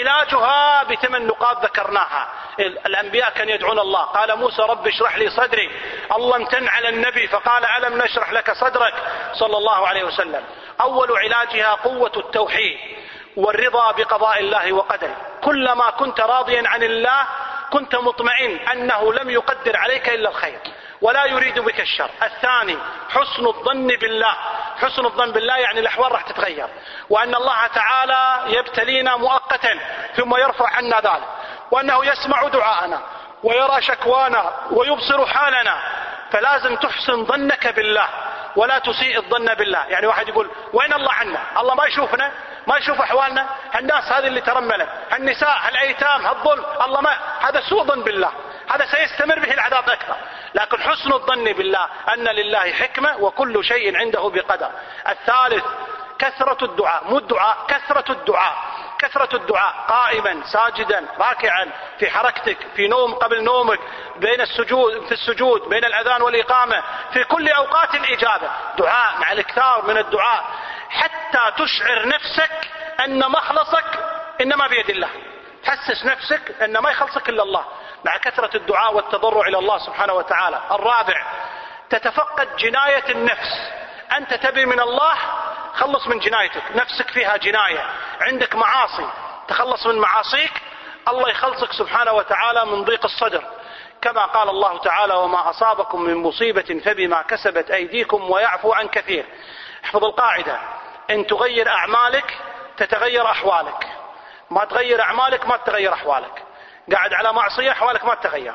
[SPEAKER 1] علاجها ب8 نقاط ذكرناها. الأنبياء كانوا يدعون الله. قال موسى رب اشرح لي صدري، الله امتن على النبي فقال ألم نشرح لك صدرك صلى الله عليه وسلم. أول علاجها قوة التوحيد والرضا بقضاء الله وقدره. كلما كنت راضيا عن الله كنت مطمئن أنه لم يقدر عليك إلا الخير، ولا يريد بك الشر. الثاني حسن الظن بالله. حسن الظن بالله يعني الأحوال راح تتغير، وأن الله تعالى يبتلينا مؤقتا ثم يرفع عنا ذلك، وأنه يسمع دعاءنا ويرى شكوانا ويبصر حالنا. فلازم تحسن ظنك بالله ولا تسيء الظن بالله. يعني واحد يقول وين الله عنا؟ الله ما يشوفنا؟ ما يشوف أحوالنا؟ الناس هذه اللي ترملت، النساء، الأيتام، الظلم، الله ما، هذا سوء ظن بالله، هذا سيستمر به العذاب أكثر. لكن حسن الظن بالله أن لله حكمة وكل شيء عنده بقدر. الثالث كثرة الدعاء، مو الدعاء، كثرة الدعاء. كثرة الدعاء قائما ساجدا راكعا، في حركتك، في نوم قبل نومك، بين السجود، في السجود، بين الأذان والإقامة، في كل أوقات الإجابة دعاء، مع الإكثار من الدعاء حتى تشعر نفسك أن مخلصك إنما بيد الله. تحسس نفسك أن ما يخلصك إلا الله مع كثرة الدعاء والتضرع إلى الله سبحانه وتعالى. الرابع تتفقد جناية النفس. أنت تبي من الله، خلص من جنايتك، نفسك فيها جناية، عندك معاصي، تخلص من معاصيك، الله يخلصك سبحانه وتعالى من ضيق الصدر، كما قال الله تعالى وما أصابكم من مصيبة فبما كسبت أيديكم ويعفو عن كثير. احفظ القاعدة، إن تغير أعمالك تتغير أحوالك، ما تغير أعمالك ما تتغير أحوالك. قاعد على معصية أحوالك ما تتغير.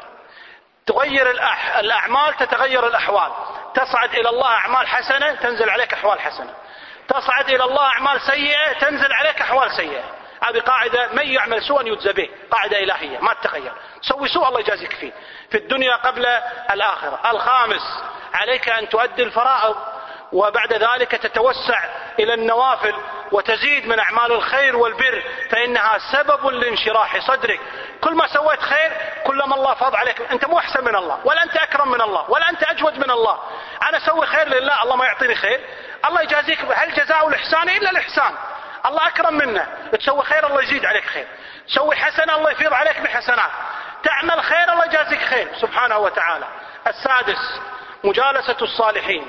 [SPEAKER 1] تغير الأعمال تتغير الأحوال. تصعد إلى الله أعمال حسنة تنزل عليك أحوال حسنة، تصعد إلى الله أعمال سيئة تنزل عليك أحوال سيئة. هذه قاعدة من يعمل سوءا يجزى به، قاعدة إلهية ما تتغير. تسوي سوء الله يجازيك فيه في الدنيا قبل الآخرة. الخامس عليك أن تؤدي الفرائض، وبعد ذلك تتوسع إلى النوافل وتزيد من أعمال الخير والبر، فإنها سبب لانشراح صدرك. كل ما سويت خير كلما الله فاض عليك. أنت مو أحسن من الله، ولا أنت أكرم من الله، ولا أنت أجود من الله. أنا أسوي خير لله، الله ما يعطيني خير؟ الله يجازيك. هل جزاء الإحسان إلا الإحسان؟ الله أكرم منا. تسوي خير الله يزيد عليك خير، تسوي حسنة الله يفيض عليك بحسنات، تعمل خير الله يجازيك خير سبحانه وتعالى. السادس مجالسة الصالحين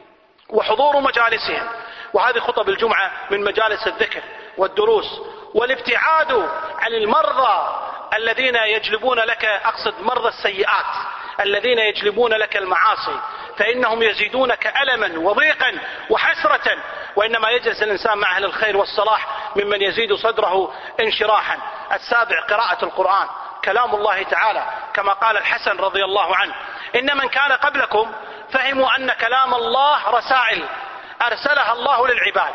[SPEAKER 1] وحضور مجالسهم، وهذه خطب الجمعة من مجالس الذكر والدروس، والابتعاد عن المرضى الذين يجلبون لك، أقصد مرضى السيئات الذين يجلبون لك المعاصي، فإنهم يزيدونك ألما وضيقا وحسرة، وإنما يجلس الإنسان مع أهل الخير والصلاح ممن يزيد صدره انشراحا. السابع قراءة القرآن، كلام الله تعالى، كما قال الحسن رضي الله عنه إن من كان قبلكم فهموا أن كلام الله رسائل أرسلها الله للعباد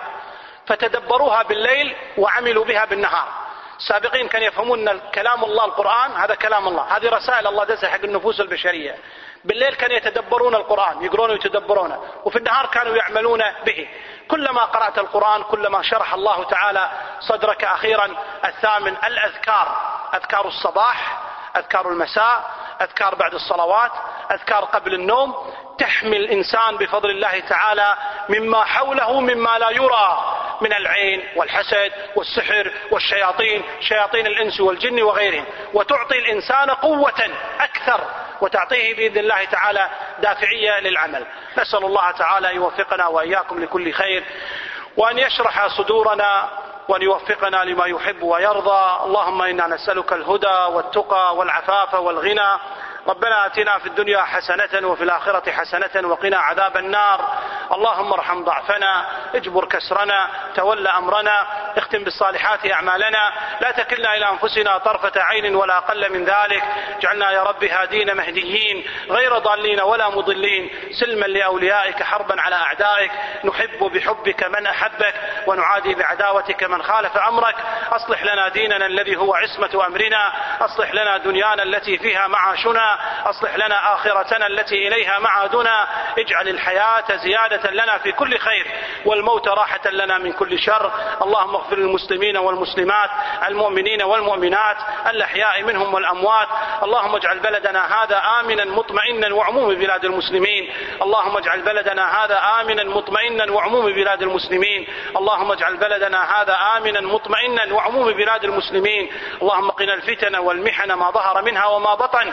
[SPEAKER 1] فتدبروها بالليل وعملوا بها بالنهار. السابقين كانوا يفهمون أن كلام الله القرآن هذا كلام الله، هذه رسائل الله دزها حق النفوس البشرية. بالليل كانوا يتدبرون القرآن، يقرون ويتدبرونه، وفي النهار كانوا يعملون به. كلما قرأت القرآن كلما شرح الله تعالى صدرك. أخيرا الثامن الأذكار، أذكار الصباح، أذكار المساء، أذكار بعد الصلوات، أذكار قبل النوم، تحمي الإنسان بفضل الله تعالى مما حوله مما لا يرى من العين والحسد والسحر والشياطين، شياطين الإنس والجن وغيرهم، وتعطي الإنسان قوة أكثر وتعطيه بإذن الله تعالى دافعية للعمل. نسأل الله تعالى يوفقنا وإياكم لكل خير، وأن يشرح صدورنا، وأن يوفقنا لما يحب ويرضى. اللهم إنا نسألك الهدى والتقى والعفاف والغنى. ربنا آتنا في الدنيا حسنة وفي الآخرة حسنة وقنا عذاب النار. اللهم ارحم ضعفنا، اجبر كسرنا، تول أمرنا، اختم بالصالحات أعمالنا، لا تكلنا إلى أنفسنا طرفة عين ولا أقل من ذلك. اجعلنا يا رب هادين مهديين غير ضالين ولا مضلين، سلما لأوليائك حربا على أعدائك. نحب بحبك من أحبك ونعادي بعداوتك من خالف أمرك. أصلح لنا ديننا الذي هو عصمة أمرنا، أصلح لنا دنيانا التي فيها معاشنا، أصلح لنا آخرتنا التي إليها معادنا. اجعل الحياة زيادة لنا في كل خير والموت راحة لنا من كل شر. اللهم اغفر للمسلمين والمسلمات، المؤمنين والمؤمنات، الأحياء منهم والأموات. اللهم اجعل بلدنا هذا آمنا مطمئنا وعموم بلاد المسلمين. اللهم اجعل بلدنا هذا آمنا مطمئنا وعموم بلاد المسلمين. اللهم اجعل بلدنا هذا آمنا مطمئنا وعموم بلاد المسلمين. اللهم قنا الفتن والمحن ما ظهر منها وما بطن،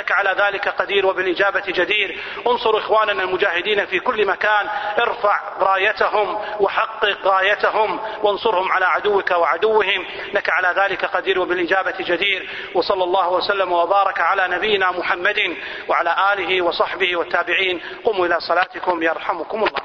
[SPEAKER 1] إنك على ذلك قدير وبالإجابة جدير. انصر إخواننا المجاهدين في كل مكان، ارفع رايتهم وحقق غايتهم وانصرهم على عدوك وعدوهم، إنك على ذلك قدير وبالإجابة جدير. وصلى الله وسلم وبارك على نبينا محمد وعلى آله وصحبه والتابعين. قوموا إلى صلاتكم يرحمكم الله.